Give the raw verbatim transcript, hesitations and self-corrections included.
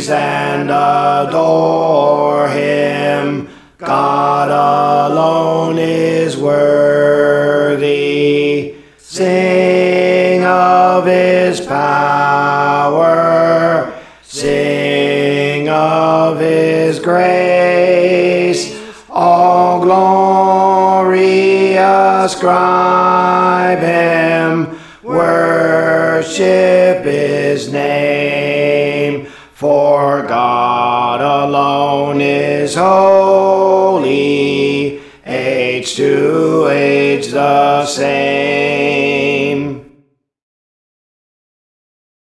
praise and adore him. God alone is worthy. Sing of his power. Sing of his grace. All glory ascribe him. Worship his name. For God alone is holy. Age to age the same.